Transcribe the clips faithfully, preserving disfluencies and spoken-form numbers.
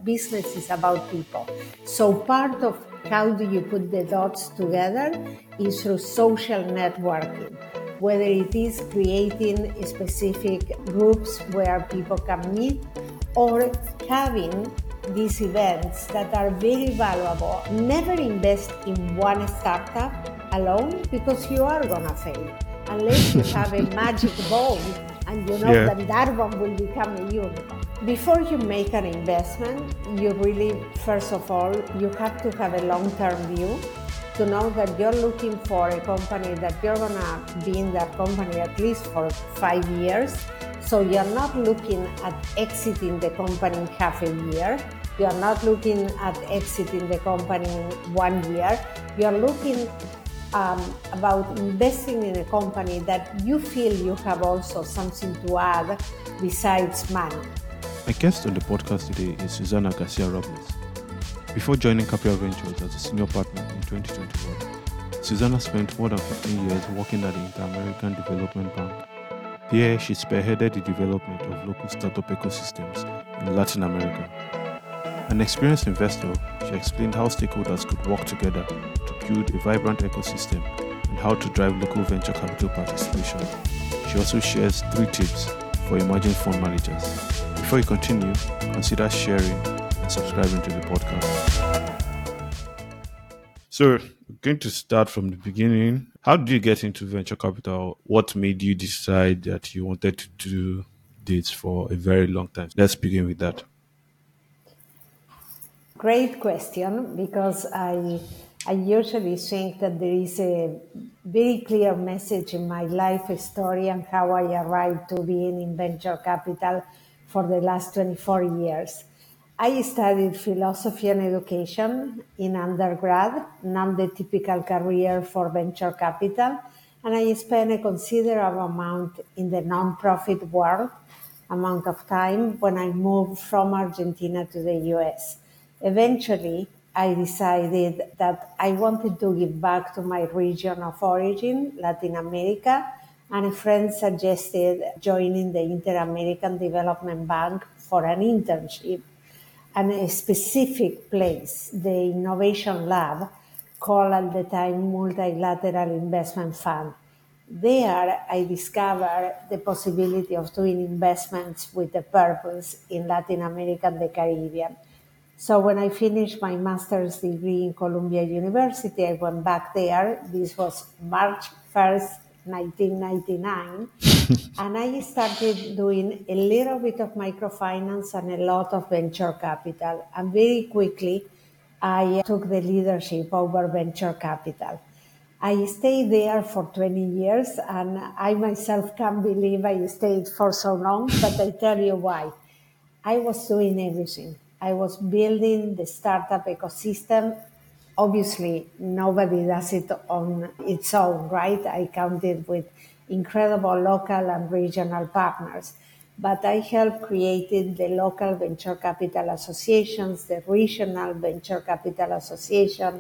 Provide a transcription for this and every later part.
business is about people. So part of how do you put the dots together is through social networking, whether it is creating specific groups where people can meet or having these events that are very valuable. Never invest in one startup alone because you are gonna fail unless you have a magic ball and you know Yeah. that that one will become a unicorn. Before you make an investment, you really, first of all, you have to have a long-term view to know that you're looking for a company that you're gonna be in that company at least for five years. So you're not looking at exiting the company in half a year. You're not looking at exiting the company in one year. You're looking um, about investing in a company that you feel you have also something to add besides money. My guest on the podcast today is Susana Garcia Robles. Before joining Capria Ventures as a senior partner in twenty twenty-one, Susana spent more than fifteen years working at the Inter-American Development Bank. There, she spearheaded the development of local startup ecosystems in Latin America. An experienced investor, she explained how stakeholders could work together to build a vibrant ecosystem and how to drive local venture capital participation. She also shares three tips for emerging fund managers. Before you continue, consider sharing and subscribing to the podcast. So, we're going to start from the beginning. How did you get into venture capital? What made you decide that you wanted to do this for a very long time? Let's begin with that. Great question, because I I usually think that there is a very clear message in my life story and how I arrived to being in venture capital for the last twenty-four years. I studied philosophy and education in undergrad, not the typical career for venture capital, and I spent a considerable amount in the nonprofit world, amount of time when I moved from Argentina to the U S. Eventually, I decided that I wanted to give back to my region of origin, Latin America, and a friend suggested joining the Inter-American Development Bank for an internship and a specific place, the Innovation Lab, called at the time Multilateral Investment Fund. There, I discovered the possibility of doing investments with a purpose in Latin America and the Caribbean. So when I finished my master's degree in Columbia University, I went back there. This was March first, nineteen ninety-nine. And I started doing a little bit of microfinance and a lot of venture capital. And very quickly, I took the leadership over venture capital. I stayed there for twenty years, and I myself can't believe I stayed for so long, but I tell you why. I was doing everything. I was building the startup ecosystem. Obviously, nobody does it on its own, right? I counted with incredible local and regional partners. But I helped creating the local venture capital associations, the regional venture capital association.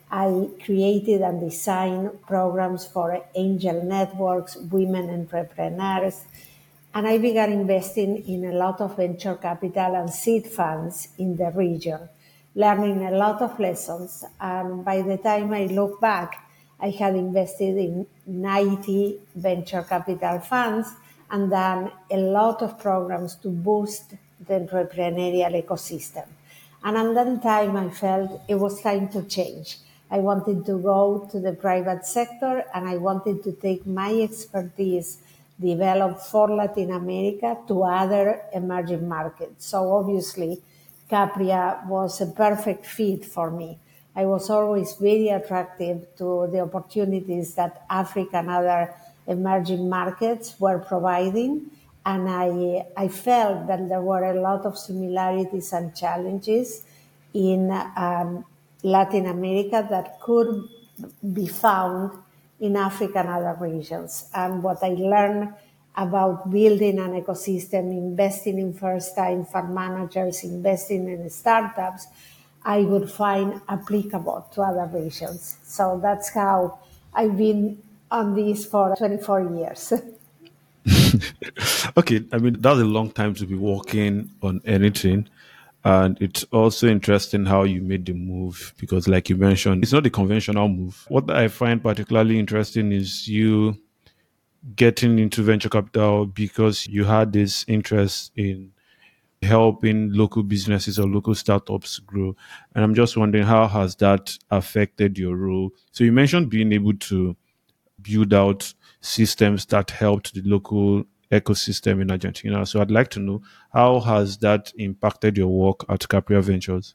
I created and designed programs for angel networks, women entrepreneurs, and I began investing in a lot of venture capital and seed funds in the region, learning a lot of lessons. And by the time I look back, I had invested in ninety venture capital funds and done a lot of programs to boost the entrepreneurial ecosystem. And at that time, I felt it was time to change. I wanted to go to the private sector, and I wanted to take my expertise developed for Latin America to other emerging markets. So obviously, Capria was a perfect fit for me. I was always very attracted to the opportunities that Africa and other emerging markets were providing. And I, I felt that there were a lot of similarities and challenges in um, Latin America that could be found in Africa and other regions. And what I learned about building an ecosystem, investing in first-time fund managers, investing in startups, I would find applicable to other regions. So that's how I've been on this for twenty-four years. Okay, I mean, that's a long time to be working on anything. And it's also interesting how you made the move because, like you mentioned, it's not the conventional move. What I find particularly interesting is you getting into venture capital because you had this interest in helping local businesses or local startups grow. And I'm just wondering, how has that affected your role? So you mentioned being able to build out systems that helped the local ecosystem in Argentina. So I'd like to know, how has that impacted your work at Capria Ventures?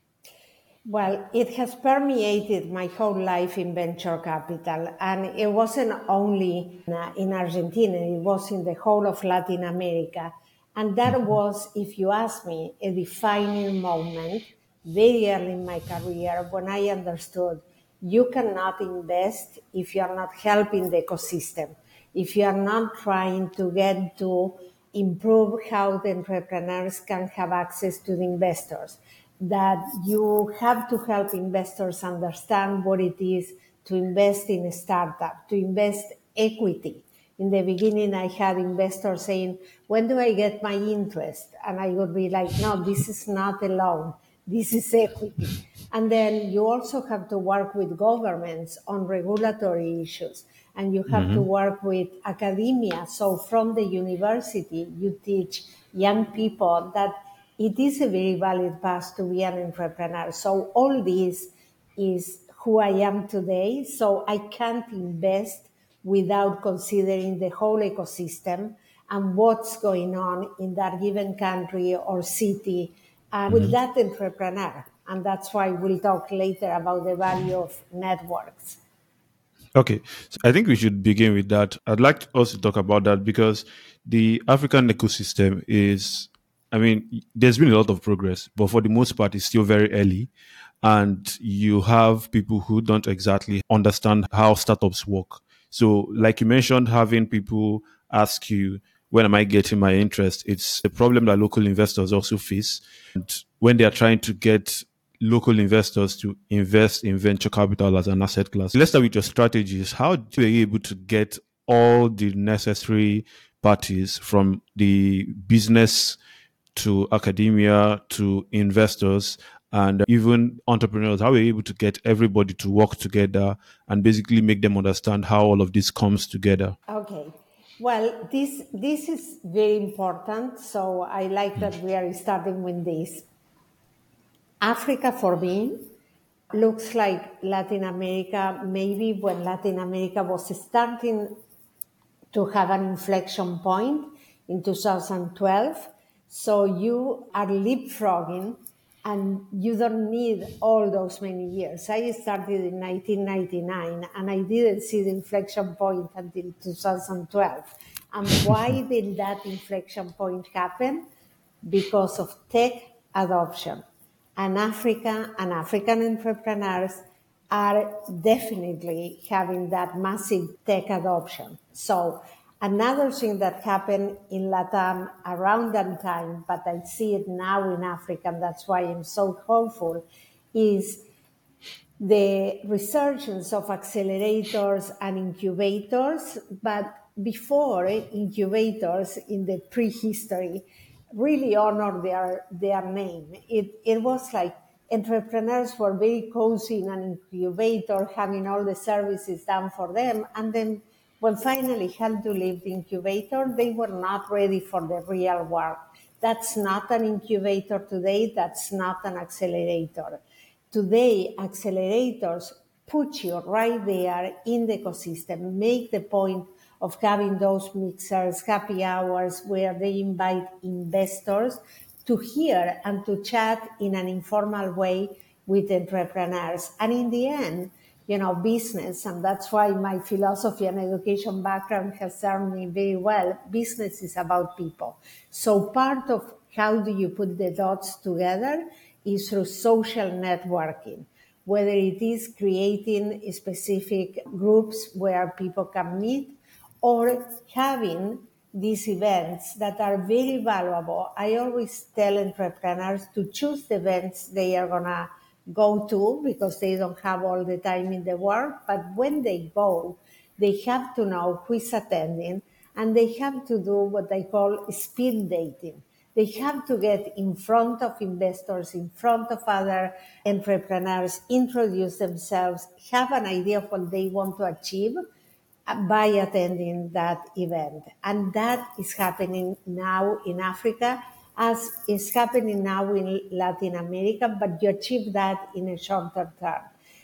Well, it has permeated my whole life in venture capital, and it wasn't only in, uh, in Argentina, it was in the whole of Latin America. And that was, if you ask me, a defining moment very early in my career when I understood you cannot invest if you are not helping the ecosystem, if you are not trying to get to improve how the entrepreneurs can have access to the investors, that you have to help investors understand what it is to invest in a startup, to invest equity. In the beginning, I had investors saying, when do I get my interest? And I would be like, no, this is not a loan. This is equity. And then you also have to work with governments on regulatory issues. And you have to Mm-hmm. work with academia. So from the university, you teach young people that it is a very valid path to be an entrepreneur. So all this is who I am today. So I can't invest without considering the whole ecosystem and what's going on in that given country or city and with that entrepreneur. And that's why we'll talk later about the value of networks. Okay, so I think we should begin with that. I'd like us to talk about that because the African ecosystem is, I mean, there's been a lot of progress, but for the most part, it's still very early. And you have people who don't exactly understand how startups work. So, like you mentioned, having people ask you, when am I getting my interest? It's a problem that local investors also face. And when they are trying to get local investors to invest in venture capital as an asset class. Let's start with your strategies. How do you able to get all the necessary parties from the business to academia to investors and even entrepreneurs? How are you able to get everybody to work together and basically make them understand how all of this comes together? Okay. Well, this this is very important. So I like that we are starting with this. Africa for me looks like Latin America, maybe when Latin America was starting to have an inflection point in two thousand twelve. So you are leapfrogging and you don't need all those many years. I started in nineteen ninety-nine and I didn't see the inflection point until two thousand twelve. And why did that inflection point happen? Because of tech adoption. And Africa and African entrepreneurs are definitely having that massive tech adoption. So another thing that happened in LATAM around that time, but I see it now in Africa, and that's why I'm so hopeful, is the resurgence of accelerators and incubators, but before incubators in the prehistory really honored their, their name. It, it was like entrepreneurs were very cozy in an incubator, having all the services done for them. And then when finally had to leave the incubator, they were not ready for the real work. That's not an incubator today. That's not an accelerator. Today, accelerators put you right there in the ecosystem, make the point of having those mixers, happy hours where they invite investors to hear and to chat in an informal way with entrepreneurs. And in the end, you know, business, and that's why my philosophy and education background has served me very well. Business is about people. So part of how do you put the dots together is through social networking, whether it is creating specific groups where people can meet or having these events that are very valuable. I always tell entrepreneurs to choose the events they are going to go to because they don't have all the time in the world. But when they go, they have to know who is attending and they have to do what I call speed dating. They have to get in front of investors, in front of other entrepreneurs, introduce themselves, have an idea of what they want to achieve by attending that event. And that is happening now in Africa, as is happening now in Latin America, but you achieve that in a shorter term.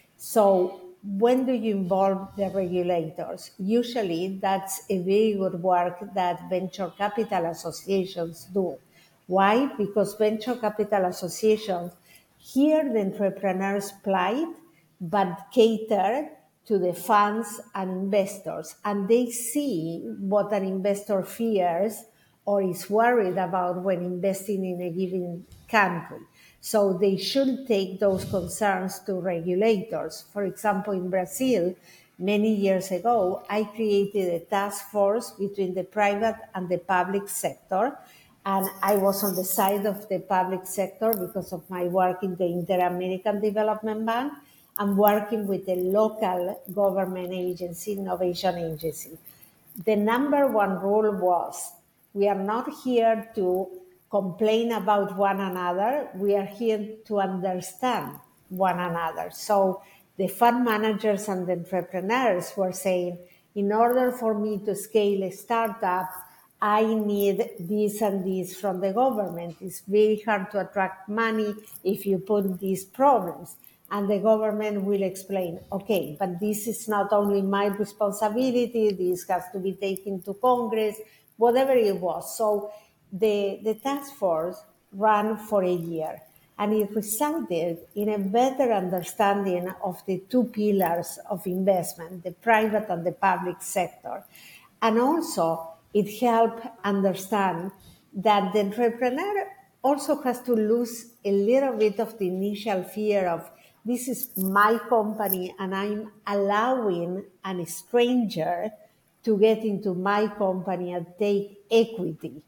So when do you involve the regulators? Usually that's a very good work that venture capital associations do. Why? Because venture capital associations hear the entrepreneur's plight, but cater to the funds and investors. And they see what an investor fears or is worried about when investing in a given country. So they should take those concerns to regulators. For example, in Brazil, many years ago, I created a task force between the private and the public sector. And I was on the side of the public sector because of my work in the Inter-American Development Bank and working with the local government agency, innovation agency. The number one rule was, we are not here to complain about one another. We are here to understand one another. So the fund managers and the entrepreneurs were saying, in order for me to scale a startup, I need this and this from the government. It's very hard to attract money if you put these problems. And the government will explain, okay, but this is not only my responsibility, this has to be taken to Congress, whatever it was. So the, the task force ran for a year, and it resulted in a better understanding of the two pillars of investment, the private and the public sector. And also, it helped understand that the entrepreneur also has to lose a little bit of the initial fear of, this is my company and I'm allowing a stranger to get into my company and take equity.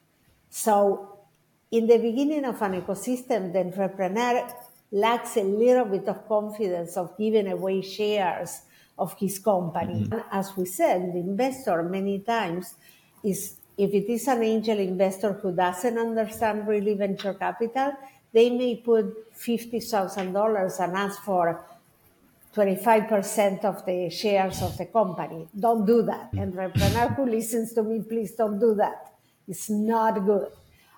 So in the beginning of an ecosystem, the entrepreneur lacks a little bit of confidence of giving away shares of his company. Mm-hmm. And as we said, the investor many times is, if it is an angel investor who doesn't understand really venture capital, they may put fifty thousand dollars and ask for twenty-five percent of the shares of the company. Don't do that. Entrepreneur who listens to me, please don't do that. It's not good.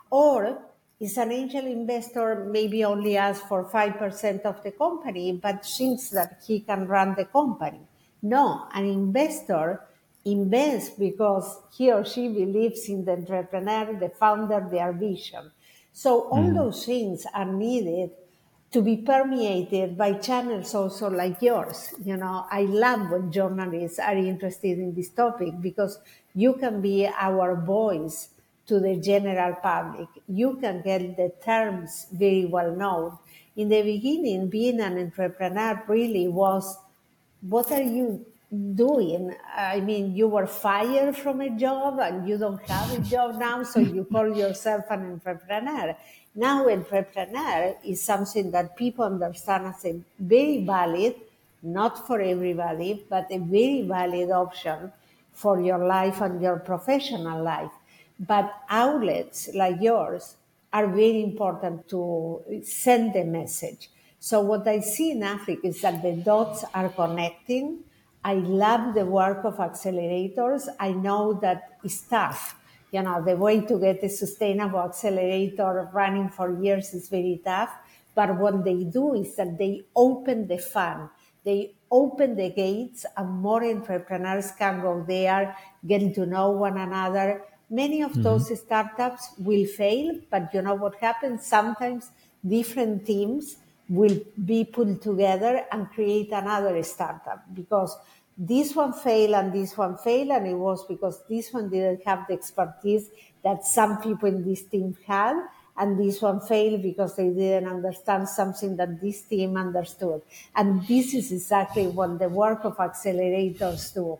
Or is an angel investor maybe only asks for five percent of the company, but thinks that he can run the company. No, an investor invests because he or she believes in the entrepreneur, the founder, their vision. So all mm. those things are needed to be permeated by channels also like yours. You know, I love when journalists are interested in this topic because you can be our voice to the general public. You can get the terms very well known. In the beginning, being an entrepreneur really was, what are you doing? I mean, you were fired from a job and you don't have a job now, so you call yourself an entrepreneur. Now, entrepreneur is something that people understand as a very valid, not for everybody, but a very valid option for your life and your professional life. But outlets like yours are very important to send the message. So what I see in Africa is that the dots are connecting. I love the work of accelerators. I know that it's tough. You know, the way to get a sustainable accelerator running for years is very tough. But what they do is that they open the fund. They open the gates and more entrepreneurs can go there, getting to know one another. Many of mm-hmm. those startups will fail, but you know what happens? Sometimes different teams will be put together and create another startup because this one failed and this one failed, and it was because this one didn't have the expertise that some people in this team had, and this one failed because they didn't understand something that this team understood. And this is exactly what the work of accelerators do.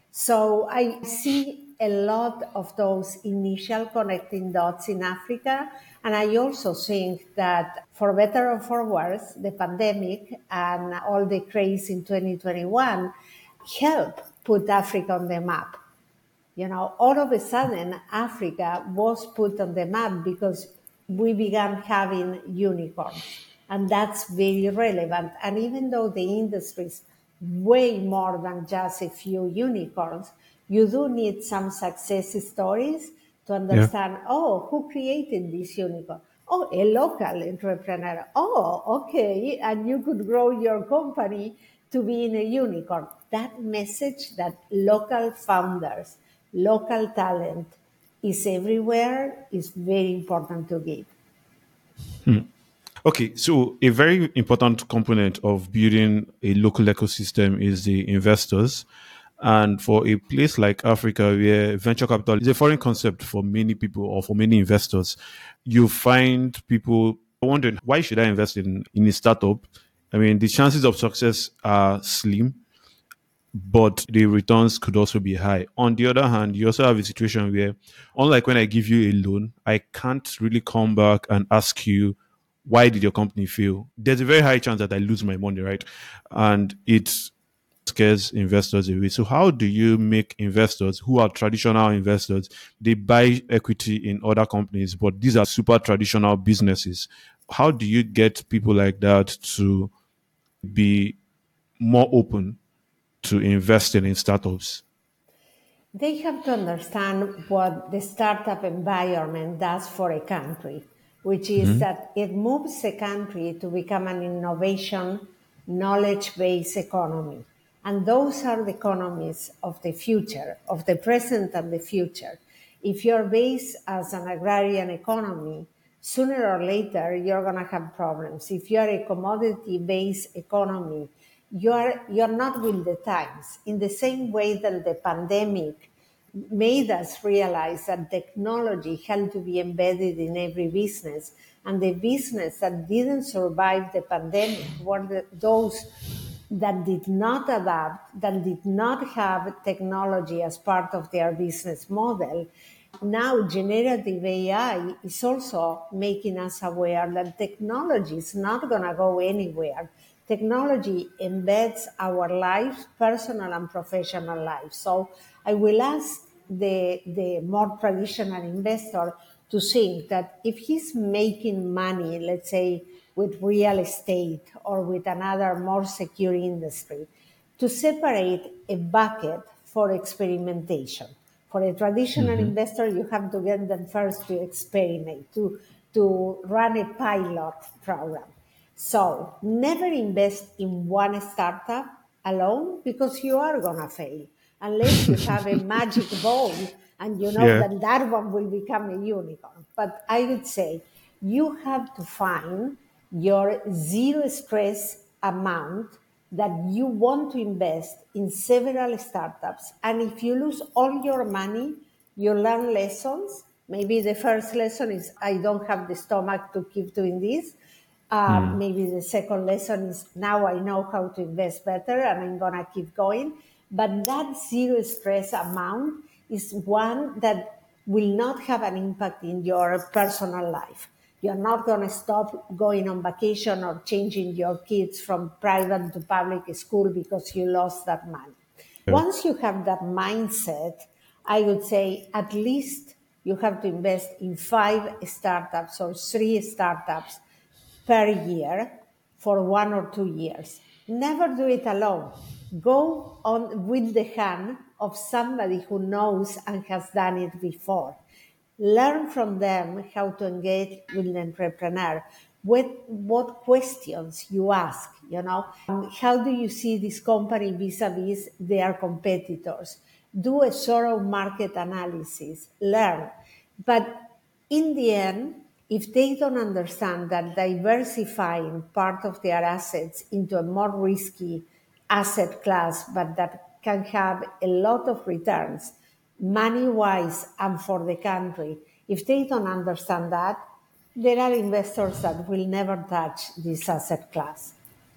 So I see a lot of those initial connecting dots in Africa. And I also think that for better or for worse, the pandemic and all the craze in twenty twenty-one helped put Africa on the map. You know, all of a sudden, Africa was put on the map because we began having unicorns. And that's very relevant. And even though the industry is way more than just a few unicorns, you do need some success stories to Yeah. understand, oh, who created this unicorn? Oh, a local entrepreneur. Oh, okay. And you could grow your company to be in a unicorn. That message that local founders, local talent is everywhere is very important to give. Okay, so a very important component of building a local ecosystem is the investors. And for a place like Africa, where venture capital is a foreign concept for many people or for many investors, you find people wondering, why should I invest in, in a startup? I mean, the chances of success are slim, but the returns could also be high. On the other hand, you also have a situation where, unlike when I give you a loan, I can't really come back and ask you, why did your company fail? There's a very high chance that I lose my money, right? And it scares investors away. So how do you make investors who are traditional investors, they buy equity in other companies, but these are super traditional businesses? How do you get people like that to be more open to investing in startups? They have to understand what the startup environment does for a country, which is Mm-hmm. that it moves a country to become an innovation, knowledge based economy. And those are the economies of the future, of the present and the future. If you're based as an agrarian economy, sooner or later you're going to have problems. If you're a commodity based economy, you're, you're not with the times. In the same way that the pandemic made us realize that technology had to be embedded in every business, and the business that didn't survive the pandemic were the, those that did not adapt, that did not have technology as part of their business model. Now, generative A I is also making us aware that technology is not going to go anywhere. Technology embeds our lives, personal and professional lives. So I will ask the, the more traditional investor to think that if he's making money, let's say with real estate or with another more secure industry, to separate a bucket for experimentation. For a traditional Mm-hmm. investor, you have to get them first to experiment, to, to run a pilot program. So never invest in one startup alone because you are going to fail unless you have a magic ball and you know Yeah. that that one will become a unicorn. But I would say you have to find your zero stress amount that you want to invest in several startups. And if you lose all your money, you learn lessons. Maybe the first lesson is I don't have the stomach to keep doing this. Uh, Mm. maybe the second lesson is now I know how to invest better and I'm going to keep going. But that zero stress amount is one that will not have an impact in your personal life. You're not going to stop going on vacation or changing your kids from private to public school because you lost that money. Yeah. Once you have that mindset, I would say at least you have to invest in five startups or three startups per year for one or two years. Never do it alone. Go on with the hand of somebody who knows and has done it before. Learn from them how to engage with the entrepreneur. What, what questions you ask, you know? How do you see this company vis-a-vis their competitors? Do a thorough market analysis. Learn. But in the end, if they don't understand that diversifying part of their assets into a more risky asset class, but that can have a lot of returns, money wise and for the country, if they don't understand that, there are investors that will never touch this asset class.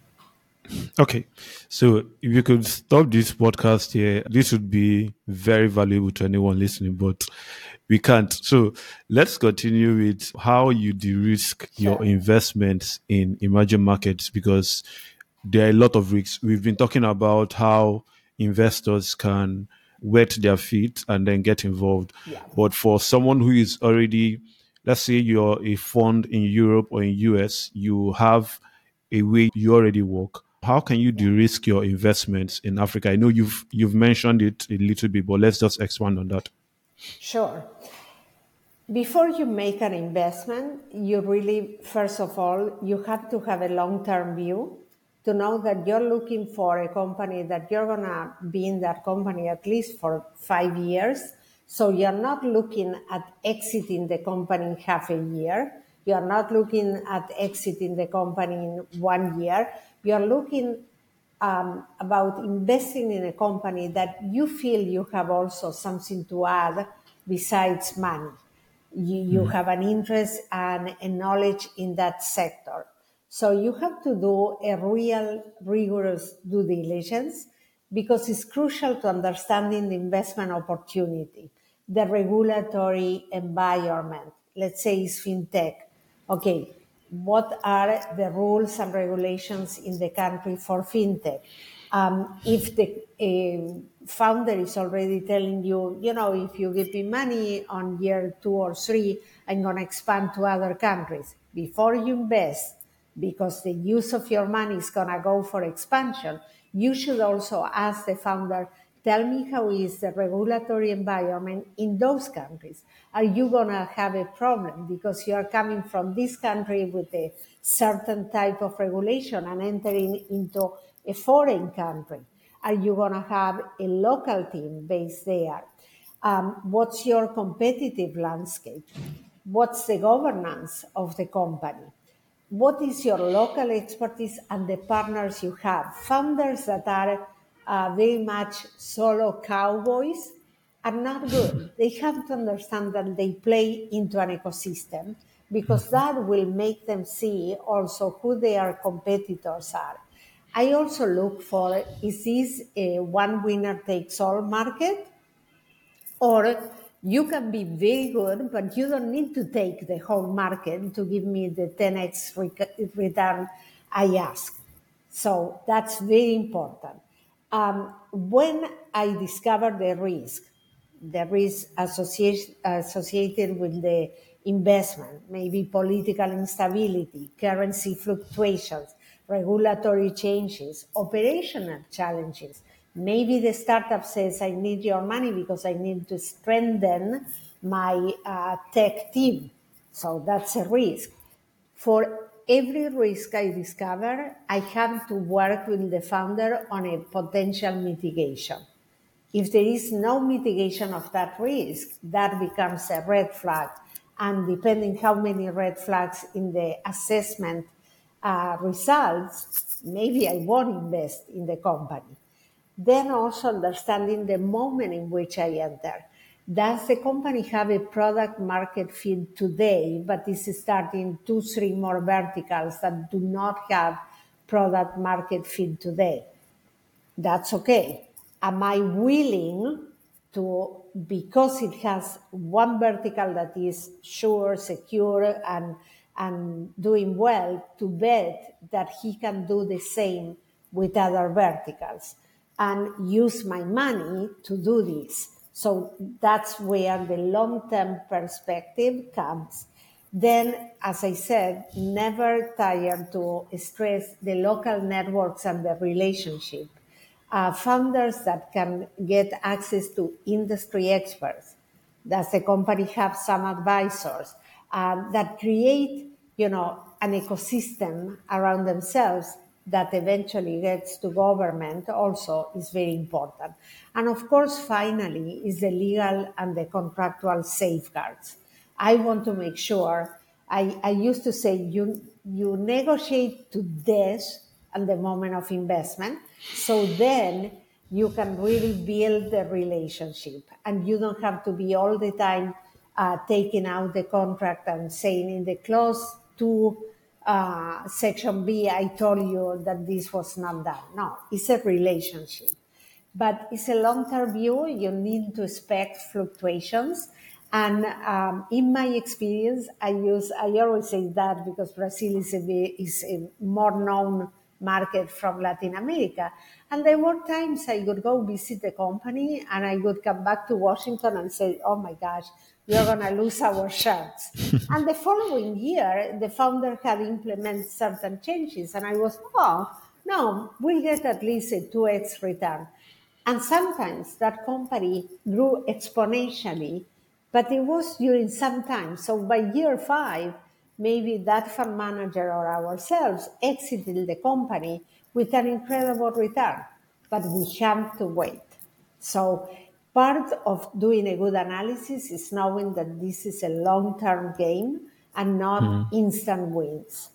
Okay. So if you could stop this podcast here, this would be very valuable to anyone listening, but we can't. So let's continue with how you de-risk your Sure. investments in emerging markets, because there are a lot of risks. We've been talking about how investors can wet their feet and then get involved. Yeah. But for someone who is already let's say you're a fund in Europe or in U S, you have a way you already work. How can you de-risk your investments in Africa? I know you've you've mentioned it a little bit, but let's just expand on that. Sure. Before you make an investment, you really, first of all, you have to have a long-term view to know that you're looking for a company that you're going to be in that company at least for five years. So you're not looking at exiting the company in half a year. You're not looking at exiting the company in one year. You're looking um, about investing in a company that you feel you have also something to add besides money. You, you have an interest and a knowledge in that sector. So you have to do a real rigorous due diligence because it's crucial to understanding the investment opportunity, the regulatory environment. Let's say it's fintech. Okay, what are the rules and regulations in the country for fintech? Um, if the uh, founder is already telling you, you know, if you give me money on year two or three, I'm going to expand to other countries. Before you invest, because the use of your money is going to go for expansion, you should also ask the founder, tell me how is the regulatory environment in those countries. Are you going to have a problem because you are coming from this country with a certain type of regulation and entering into a foreign country? Are you going to have a local team based there? Um, what's your competitive landscape? What's the governance of the company? What is your local expertise and the partners you have? Founders that are uh, very much solo cowboys are not good. They have to understand that they play into an ecosystem because that will make them see also who their competitors are. I also look for, is this a one winner takes all market? Or you can be very good, but you don't need to take the whole market to give me the ten x return I ask. So that's very important. Um, when I discovered the risk, the risk associated, associated with the investment, maybe political instability, currency fluctuations, regulatory changes, operational challenges. Maybe the startup says, I need your money because I need to strengthen my uh, tech team. So that's a risk. For every risk I discover, I have to work with the founder on a potential mitigation. If there is no mitigation of that risk, that becomes a red flag. And depending how many red flags in the assessment uh, results, maybe I won't invest in the company. Then also understanding the moment in which I enter. Does the company have a product market fit today, but is starting two, three more verticals that do not have product market fit today? That's okay. Am I willing to, because it has one vertical that is sure, secure, and, and doing well, to bet that he can do the same with other verticals and use my money to do this? So that's where the long-term perspective comes. Then, as I said, never tire to stress the local networks and the relationship. Uh, founders that can get access to industry experts. Does the company have some advisors uh, that create, you know, an ecosystem around themselves that eventually gets to government also is very important. And of course, finally, is the legal and the contractual safeguards. I want to make sure, I, I used to say, you, you negotiate to death at the moment of investment. So then you can really build the relationship and you don't have to be all the time uh, taking out the contract and saying in the clause two, uh, section B, I told you that this was not done. No, it's a relationship. But it's a long-term view. You need to expect fluctuations. And um, in my experience, I use, I always say that because Brazil is a, is a more known market from Latin America. And there were times I would go visit the company and I would come back to Washington and say, oh my gosh, we're going to lose our shares. And the following year, the founder had implemented certain changes. And I was, oh, no, we'll get at least a two x return. And sometimes that company grew exponentially, but it was during some time. So by year five, maybe that fund manager or ourselves exited the company with an incredible return, but we have to wait. So part of doing a good analysis is knowing that this is a long-term game and not mm. instant wins.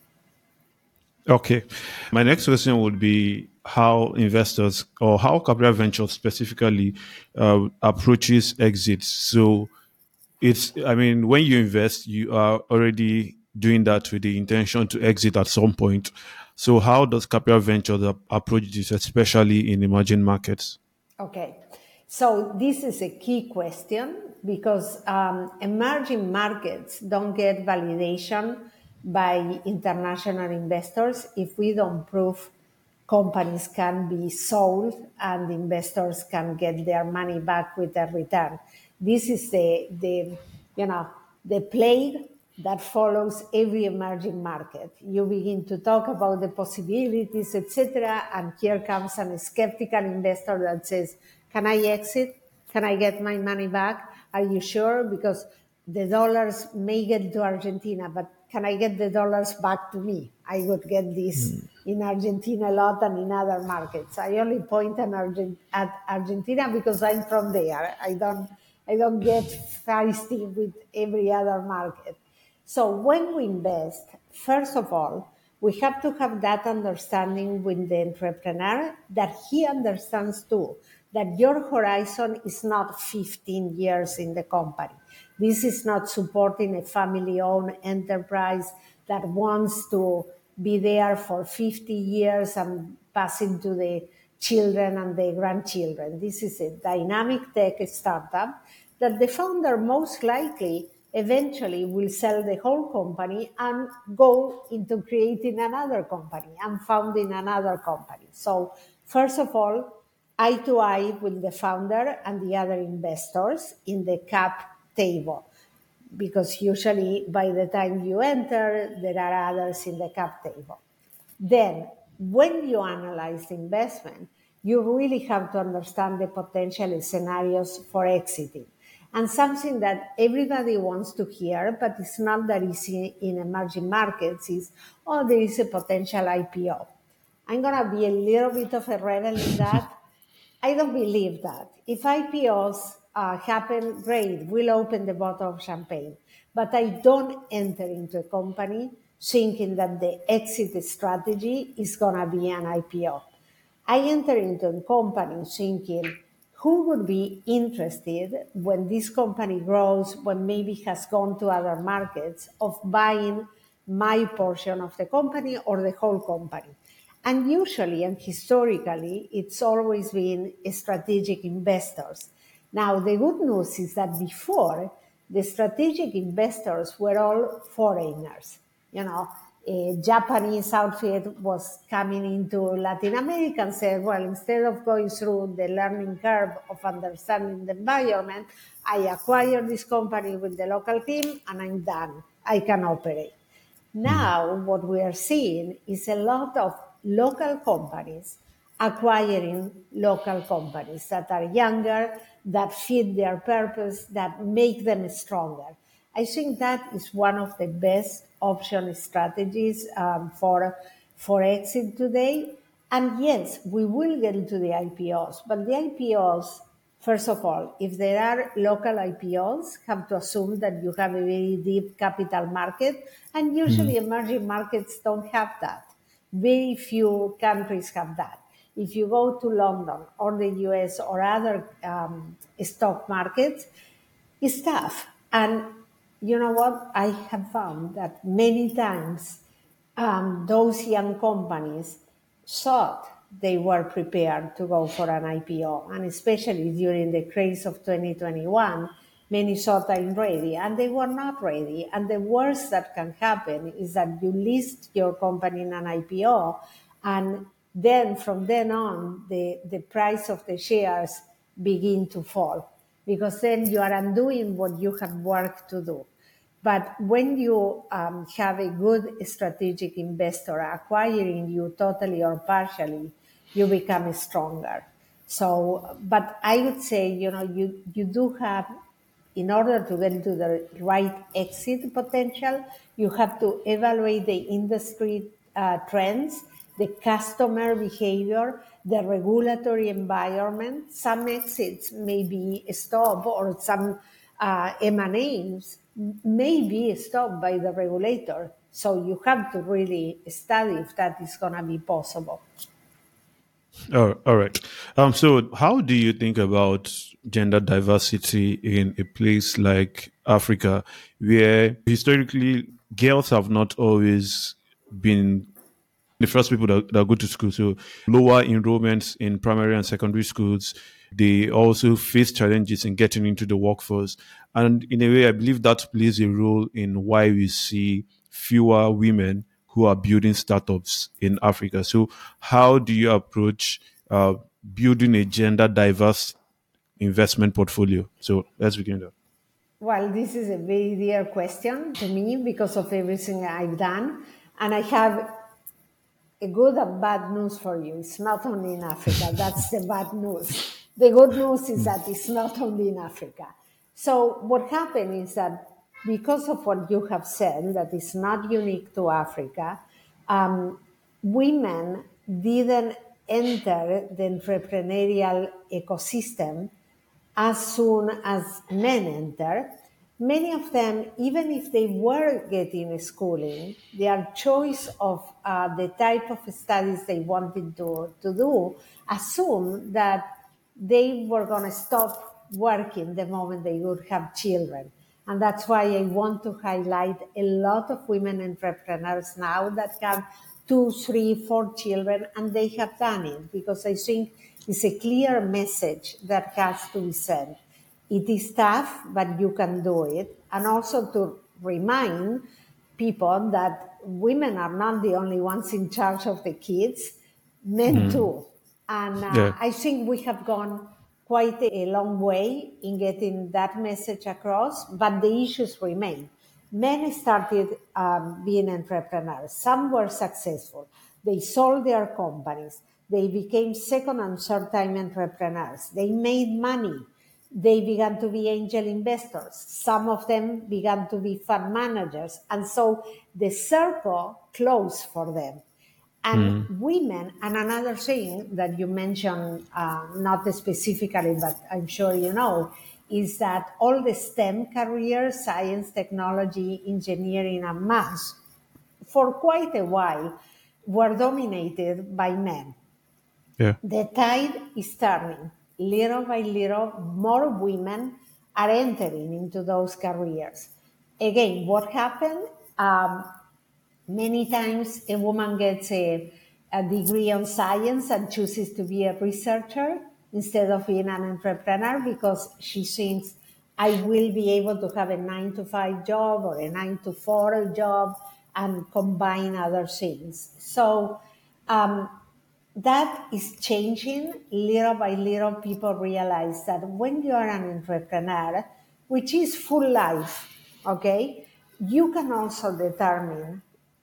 Okay. My next question would be how investors or how Capriar Ventures specifically uh, approaches exits. So it's, I mean, when you invest, you are already doing that with the intention to exit at some point. So how does Capriar Ventures approach this, especially in emerging markets? Okay. So this is a key question because um, emerging markets don't get validation by international investors if we don't prove companies can be sold and investors can get their money back with a return. This is the, the you know, the plague that follows every emerging market. You begin to talk about the possibilities, et cetera, and here comes a skeptical investor that says, can I exit? Can I get my money back? Are you sure? Because the dollars may get to Argentina, but can I get the dollars back to me? I would get this mm. in Argentina a lot and in other markets. I only point at Argentina because I'm from there. I don't, I don't get feisty with every other market. So when we invest, first of all, we have to have that understanding with the entrepreneur that he understands too, that your horizon is not fifteen years in the company. This is not supporting a family-owned enterprise that wants to be there for fifty years and passing to the children and the grandchildren. This is a dynamic tech startup that the founder most likely eventually will sell the whole company and go into creating another company and founding another company. So first of all, eye to eye with the founder and the other investors in the cap table, because usually by the time you enter, there are others in the cap table. Then, when you analyze the investment, you really have to understand the potential scenarios for exiting. And something that everybody wants to hear, but it's not that easy in emerging markets, is, oh, there is a potential I P O. I'm going to be a little bit of a rebel in that. I don't believe that. If I P Os uh, happen, great, we'll open the bottle of champagne. But I don't enter into a company thinking that the exit strategy is going to be an I P O. I enter into a company thinking, who would be interested when this company grows, when maybe has gone to other markets, of buying my portion of the company or the whole company? And usually and historically, it's always been strategic investors. Now, the good news is that before, the strategic investors were all foreigners. You know, a Japanese outfit was coming into Latin America and said, well, instead of going through the learning curve of understanding the environment, I acquired this company with the local team and I'm done. I can operate. Now, what we are seeing is a lot of local companies acquiring local companies that are younger, that fit their purpose, that make them stronger. I think that is one of the best option strategies um, for, for exit today. And yes, we will get into the I P Os, but the I P Os, first of all, if there are local I P Os, have to assume that you have a very deep capital market, and usually mm-hmm. emerging markets don't have that. Very few countries have that. If you go to London or the U S or other um, stock markets, it's tough. And you know what? I have found that many times um, those young companies thought they were prepared to go for an I P O. And especially during the craze of twenty twenty-one, many thought I'm ready, and they were not ready. And the worst that can happen is that you list your company in an I P O, And then from then on, the, the price of the shares begin to fall, because then you are undoing what you have worked to do. But when you um, have a good strategic investor acquiring you totally or partially, you become stronger. So, but I would say, you know, you, you do have, in order to get to the right exit potential, you have to evaluate the industry uh, trends, the customer behavior, the regulatory environment. Some exits may be stopped, or some uh, M and As may be stopped by the regulator. So you have to really study if that is going to be possible. Oh, all right. Um, so how do you think about gender diversity in a place like Africa, where historically girls have not always been the first people that, that go to school? So lower enrollments in primary and secondary schools. They also face challenges in getting into the workforce. And in a way, I believe that plays a role in why we see fewer women who are building startups in Africa. So how do you approach uh, building a gender diverse investment portfolio? So let's begin there. Well, this is a very dear question to me because of everything I've done. And I have a good and bad news for you. It's not only in Africa. That's the bad news. The good news is that it's not only in Africa. So what happened is that because of what you have said, that is not unique to Africa, um, women didn't enter the entrepreneurial ecosystem as soon as men enter. Many of them, even if they were getting schooling, their choice of uh, the type of studies they wanted to, to do assumed that they were going to stop working the moment they would have children. And that's why I want to highlight a lot of women entrepreneurs now that have two, three, four children, and they have done it, because I think it's a clear message that has to be sent. It is tough, but you can do it. And also to remind people that women are not the only ones in charge of the kids, men too. And uh, Yeah. I think we have gone quite a long way in getting that message across, but the issues remain. Men started um, being entrepreneurs. Some were successful. They sold their companies. They became second and third time entrepreneurs. They made money. They began to be angel investors. Some of them began to be fund managers. And so the circle closed for them. And women, and another thing that you mentioned, uh, not specifically, but I'm sure you know, is that all the STEM careers, science, technology, engineering, and math, for quite a while, were dominated by men. Yeah. The tide is turning. Little by little, more women are entering into those careers. Again, what happened? Um, Many times a woman gets a, a degree on science and chooses to be a researcher instead of being an entrepreneur, because she thinks, I will be able to have a nine to five job or a nine to four job and combine other things. So um, that is changing. Little by little, people realize that when you are an entrepreneur, which is full life, okay, you can also determine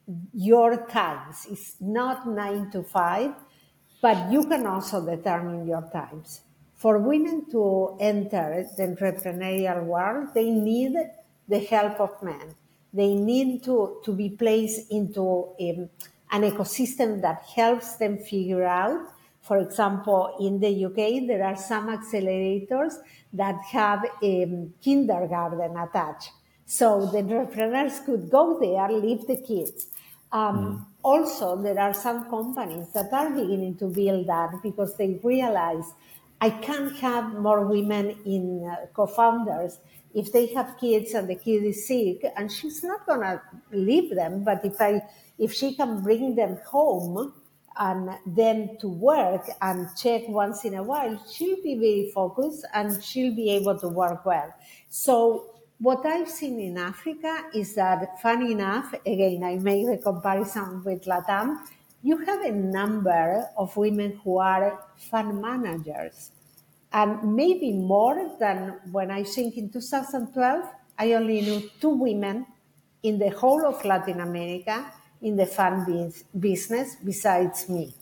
your times. It's not nine to five, but you can also determine your times. For women to enter the entrepreneurial world, they need the help of men. They need to, to be placed into a, an ecosystem that helps them figure out. For example, in the U K, there are some accelerators that have a kindergarten attached. So the entrepreneurs could go there, leave the kids. Um, also, there are some companies that are beginning to build that because they realize I can't have more women in uh, co-founders if they have kids and the kid is sick, and she's not going to leave them. But if I, if she can bring them home and then to work and check once in a while, she'll be very focused and she'll be able to work well. So what I've seen in Africa is that, funny enough, again, I make the comparison with LATAM, you have a number of women who are fund managers. And maybe more than when I think in two thousand twelve, I only knew two women in the whole of Latin America in the fund business besides me.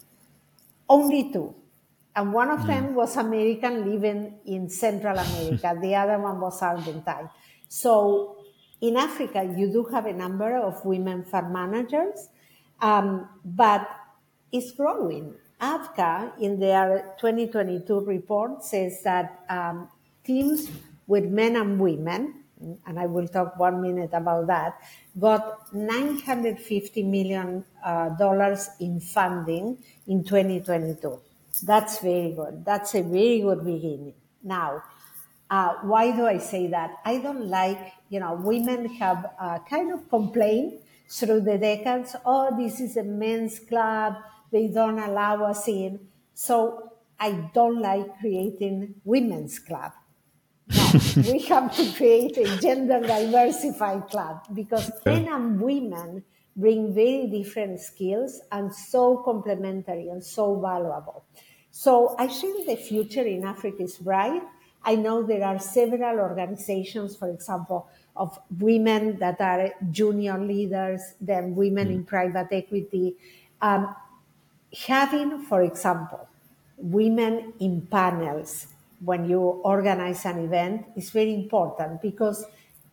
Only two. And one of them was American living in Central America. The other one was Argentine. So in Africa, you do have a number of women fund managers, um, but it's growing. A F C A, in their twenty twenty-two report, says that um, teams with men and women, and I will talk one minute about that, got nine hundred fifty million dollars uh, in funding in twenty twenty-two. That's very good. That's a very good beginning. Now, uh, why do I say that? I don't like, you know, women have uh, kind of complained through the decades, oh, this is a men's club, they don't allow us in. So I don't like creating women's club. No, we have to create a gender diversified club because men and women bring very different skills and so complementary and so valuable. So I think the future in Africa is bright. I know there are several organizations, for example, of women that are junior leaders, then women mm. in private equity. Um, having, for example, women in panels when you organize an event is very important because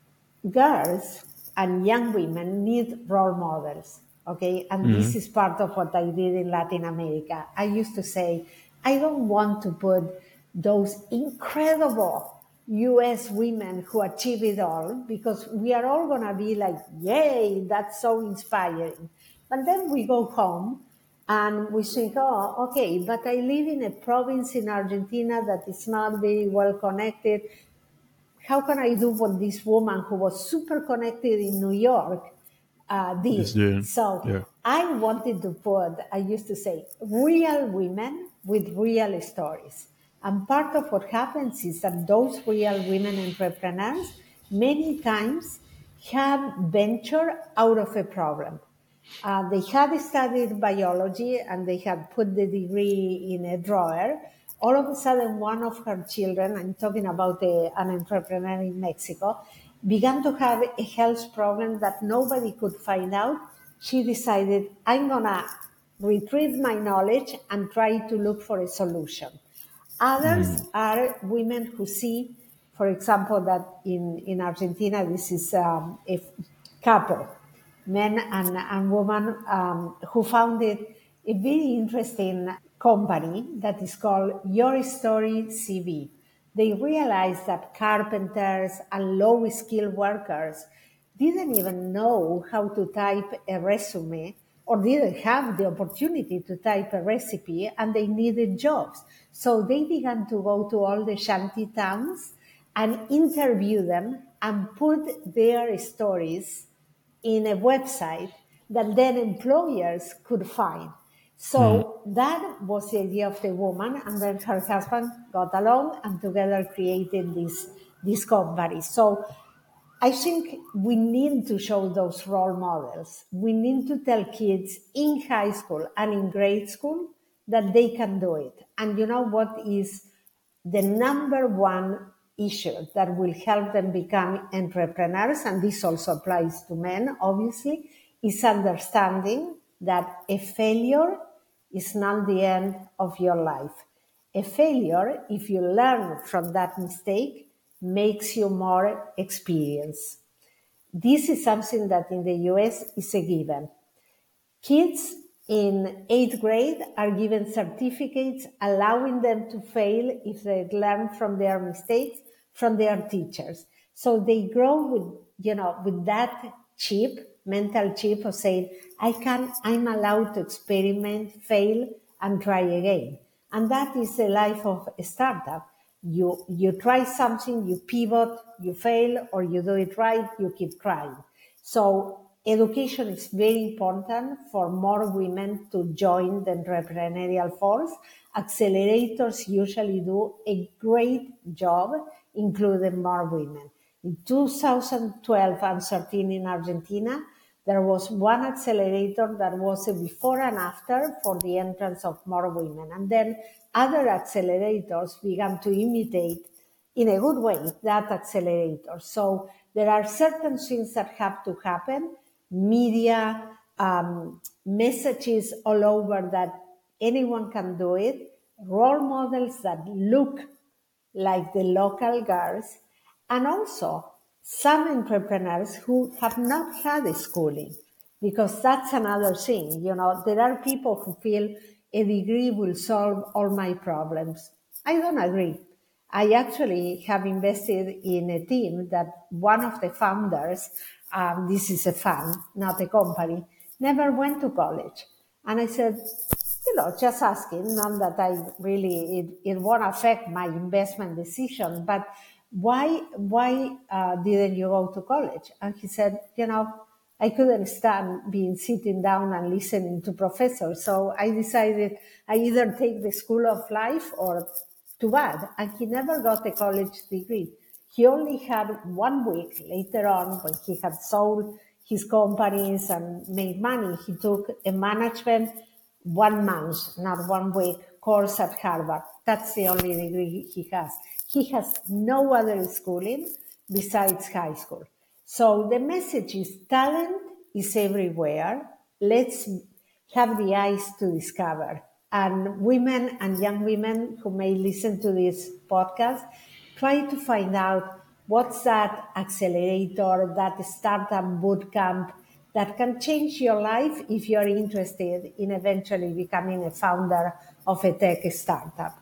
girls and young women need role models, okay? And mm-hmm. this is part of what I did in Latin America. I used to say, I don't want to put those incredible U S women who achieve it all because we are all going to be like, yay, that's so inspiring. But then we go home and we think, oh, okay, but I live in a province in Argentina that is not very well connected. How can I do what this woman who was super connected in New York uh, did? Yeah. So yeah. I wanted to put, I used to say, real women with real stories. And part of what happens is that those real women entrepreneurs many times have ventured out of a problem. Uh, they had studied biology and they had put the degree in a drawer. All of a sudden, one of her children, I'm talking about a, an entrepreneur in Mexico, began to have a health problem that nobody could find out. She decided, I'm going to retrieve my knowledge and try to look for a solution. Others mm. are women who see, for example, that in, in Argentina, this is um, a couple, men and, and women um, who founded a very interesting company that is called Your Story C V. They realized that carpenters and low-skilled workers didn't even know how to type a resume or didn't have the opportunity to type a recipe, and they needed jobs. So they began to go to all the shanty towns and interview them and put their stories in a website that then employers could find. So mm. that was the idea of the woman, and then her husband got along and together created this, this company. So I think we need to show those role models. We need to tell kids in high school and in grade school that they can do it. And you know what is the number one issue that will help them become entrepreneurs, and this also applies to men, obviously, is understanding that a failure is not the end of your life. A failure, if you learn from that mistake, makes you more experienced. This is something that in the U S is a given. Kids in eighth grade are given certificates allowing them to fail if they learn from their mistakes from their teachers. So they grow with, you know, with that chip, mental chip of saying, I can, I'm allowed to experiment, fail, and try again. And that is the life of a startup. You, you try something, you pivot, you fail, or you do it right, you keep trying. So education is very important for more women to join the entrepreneurial force. Accelerators usually do a great job, including more women. In two thousand twelve and thirteen in Argentina, there was one accelerator that was a before and after for the entrance of more women. And then other accelerators began to imitate, in a good way, that accelerator. So there are certain things that have to happen, media, um, messages all over that anyone can do it, role models that look like the local girls, and also some entrepreneurs who have not had schooling, because that's another thing. You know, there are people who feel a degree will solve all my problems. I don't agree. I actually have invested in a team that one of the founders, um, this is a fund, not a company, never went to college. And I said, you know, just asking, not that I really, it, it won't affect my investment decision, but why, why uh, didn't you go to college? And he said, you know, I couldn't stand being sitting down and listening to professors. So I decided I either take the school of life or too bad. And he never got a college degree. He only had one week later on when he had sold his companies and made money. He took a management one month, not one week, course at Harvard. That's the only degree he has. He has no other schooling besides high school. So the message is talent is everywhere. Let's have the eyes to discover. And women and young women who may listen to this podcast, try to find out what's that accelerator, that startup boot camp that can change your life if you're interested in eventually becoming a founder of a tech startup.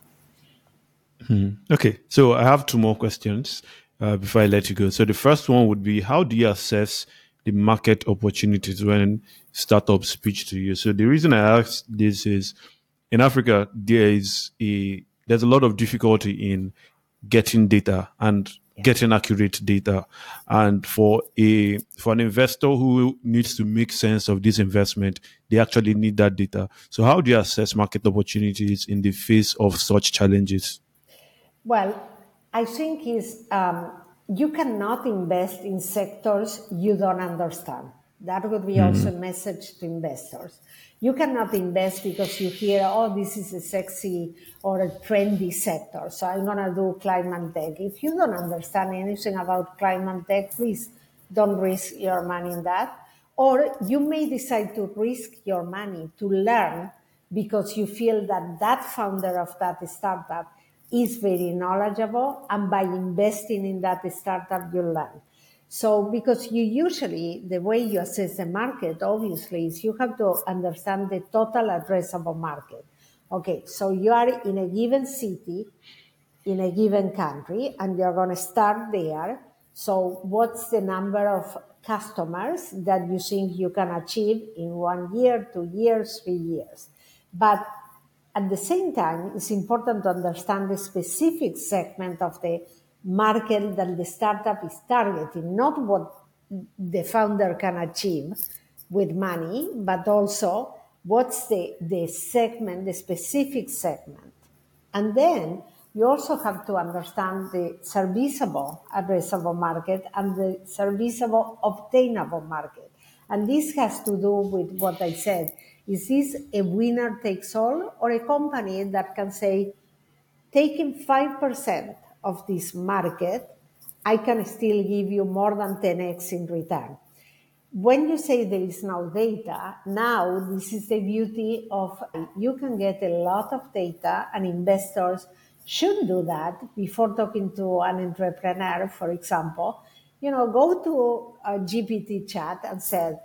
Hmm. Okay, so I have two more questions uh, before I let you go. So the first one would be, how do you assess the market opportunities when startups pitch to you? So the reason I ask this is, in Africa, there is a there's a lot of difficulty in getting data and yeah. getting accurate data. And for a for an investor who needs to make sense of this investment, they actually need that data. So how do you assess market opportunities in the face of such challenges? Well, I think is um, you cannot invest in sectors you don't understand. That would be mm-hmm. also a message to investors. You cannot invest because you hear, oh, this is a sexy or a trendy sector, so I'm going to do climate tech. If you don't understand anything about climate tech, please don't risk your money in that. Or you may decide to risk your money to learn because you feel that that founder of that startup is very knowledgeable, and by investing in that startup, you learn. So, because you usually, the way you assess the market, obviously, is you have to understand the total addressable market. Okay, so you are in a given city, in a given country, and you're going to start there. So, what's the number of customers that you think you can achieve in one year, two years, three years? But at the same time, it's important to understand the specific segment of the market that the startup is targeting, not what the founder can achieve with money, but also what's the, the segment, the specific segment. And then you also have to understand the serviceable addressable market and the serviceable obtainable market. And this has to do with what I said. Is this a winner takes all, or a company that can say, taking five percent of this market, I can still give you more than ten x in return? When you say there is no data, now this is the beauty of, you can get a lot of data, and investors should do that before talking to an entrepreneur, for example. You know, go to a G P T chat and say,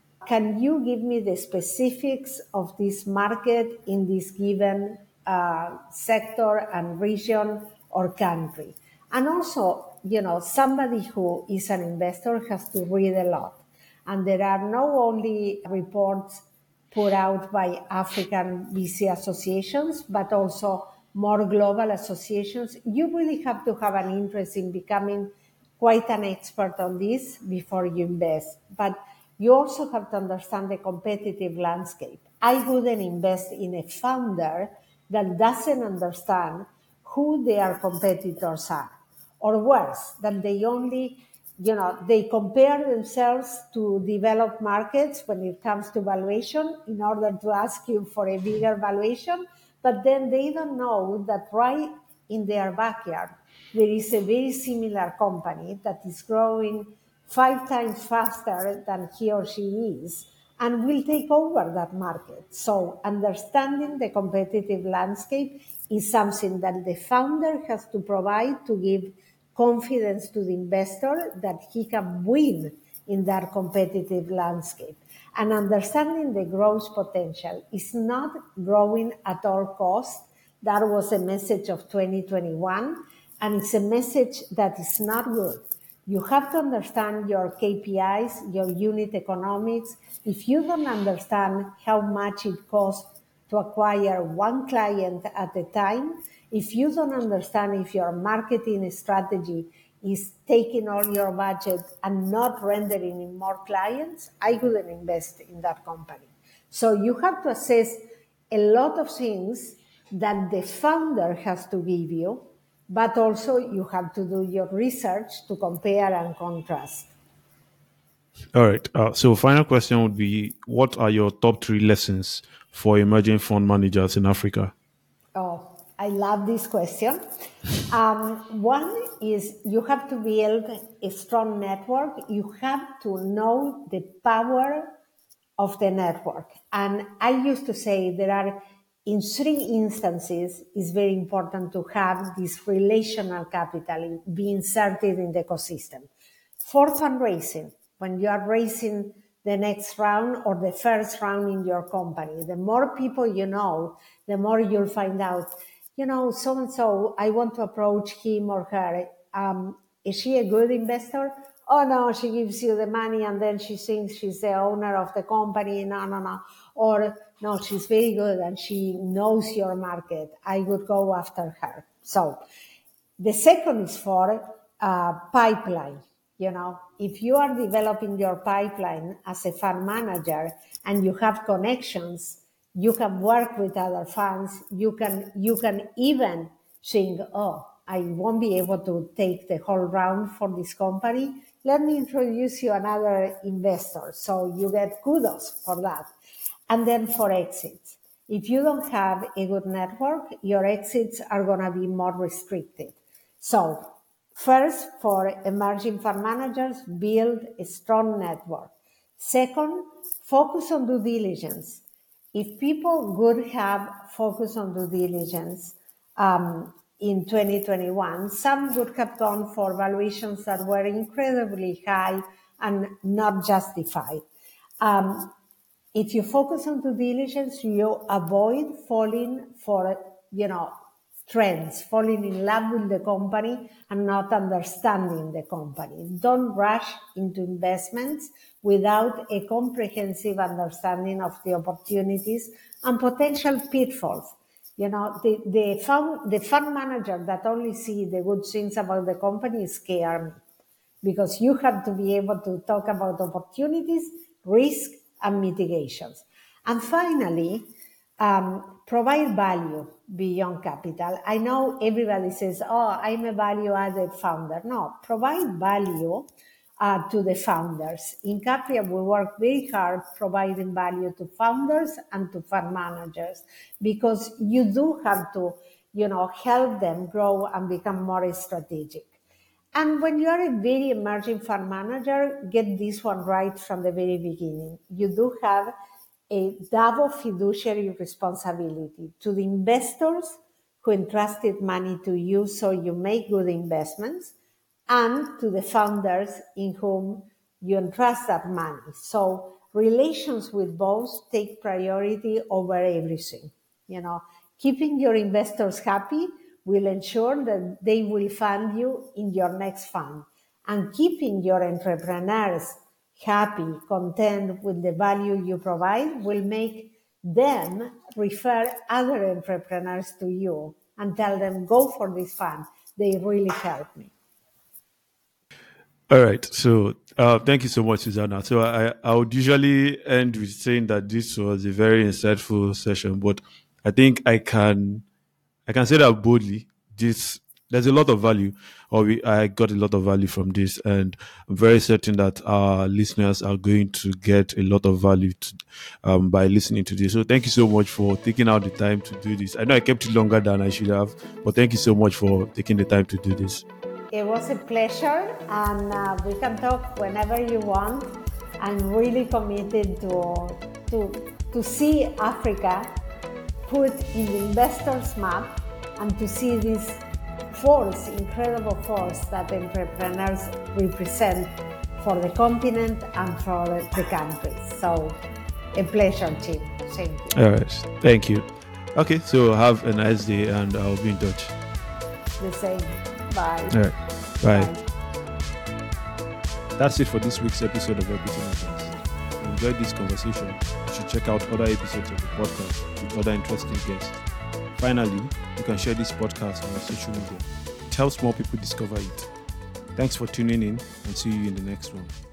can you give me the specifics of this market in this given uh, sector and region or country? And also, you know, somebody who is an investor has to read a lot. And there are not only reports put out by African V C associations, but also more global associations. You really have to have an interest in becoming quite an expert on this before you invest. But you also have to understand the competitive landscape. I wouldn't invest in a founder that doesn't understand who their competitors are, or worse, that they only you know, they compare themselves to developed markets when it comes to valuation in order to ask you for a bigger valuation, but then they don't know that right in their backyard, there is a very similar company that is growing five times faster than he or she is and will take over that market. So understanding the competitive landscape is something that the founder has to provide to give confidence to the investor that he can win in that competitive landscape. And understanding the growth potential is not growing at all costs. That was a message of twenty twenty-one, and it's a message that is not good. You have to understand your K P Is, your unit economics. If you don't understand how much it costs to acquire one client at a time, if you don't understand if your marketing strategy is taking all your budget and not rendering in more clients, I wouldn't invest in that company. So you have to assess a lot of things that the founder has to give you, but also you have to do your research to compare and contrast. All right. Uh, so, final question would be: what are your top three lessons for emerging fund managers in Africa? Oh, I love this question. Um, one is you have to build a strong network. You have to know the power of the network. And I used to say there are, in three instances, it's very important to have this relational capital be inserted in the ecosystem. For fundraising, when you are raising the next round or the first round in your company, the more people you know, the more you'll find out, you know, so-and-so, I want to approach him or her. Um, is she a good investor? Oh, no, she gives you the money and then she thinks she's the owner of the company. No, no, no. Or, no, she's very good and she knows your market. I would go after her. So the second is for uh, pipeline. You know, if you are developing your pipeline as a fund manager and you have connections, you can work with other funds. You can, you can even think, oh, I won't be able to take the whole round for this company. Let me introduce you another investor. So you get kudos for that. And then for exits. If you don't have a good network, your exits are going to be more restricted. So first, for emerging fund managers, build a strong network. Second, focus on due diligence. If people would have focused on due diligence um, in twenty twenty-one, some would have gone for valuations that were incredibly high and not justified. Um, if you focus on due diligence, you avoid falling for, you know, trends, falling in love with the company and not understanding the company. Don't rush into investments without a comprehensive understanding of the opportunities and potential pitfalls. You know, the, the, fund, the fund manager that only see the good things about the company scare me, because you have to be able to talk about opportunities, risk, and mitigations. And finally, um, provide value beyond capital. I know everybody says, oh, I'm a value-added founder. No, provide value uh, to the founders. In Capria, we work very hard providing value to founders and to fund managers, because you do have to, you know, help them grow and become more strategic. And when you are a very emerging fund manager, get this one right from the very beginning. You do have a double fiduciary responsibility to the investors who entrusted money to you so you make good investments, and to the founders in whom you entrust that money. So relations with both take priority over everything. You know, keeping your investors happy will ensure that they will fund you in your next fund. And keeping your entrepreneurs happy, content with the value you provide will make them refer other entrepreneurs to you and tell them, go for this fund. They really helped me. All right. So, uh, thank you so much, Susanna. So, I, I would usually end with saying that this was a very insightful session, but I think I can, I can say that boldly. This there's a lot of value, or we, I got a lot of value from this, and I'm very certain that our listeners are going to get a lot of value to, um, by listening to this. So thank you so much for taking out the time to do this. I know I kept it longer than I should have, but thank you so much for taking the time to do this. It was a pleasure, and uh, we can talk whenever you want. I'm really committed to, to, to see Africa put in the investors' map and to see this force, incredible force that entrepreneurs represent for the continent and for the country. So, a pleasure, Tim. Thank you. All right. Thank you. Okay, so have a nice day, and I'll be in touch. The same. Bye. All right. Bye. Bye. That's it for this week's episode of Equity Matters. If you enjoyed this conversation, you should check out other episodes of the podcast with other interesting guests. Finally, you can share this podcast on your social media. It helps more people discover it. Thanks for tuning in, and see you in the next one.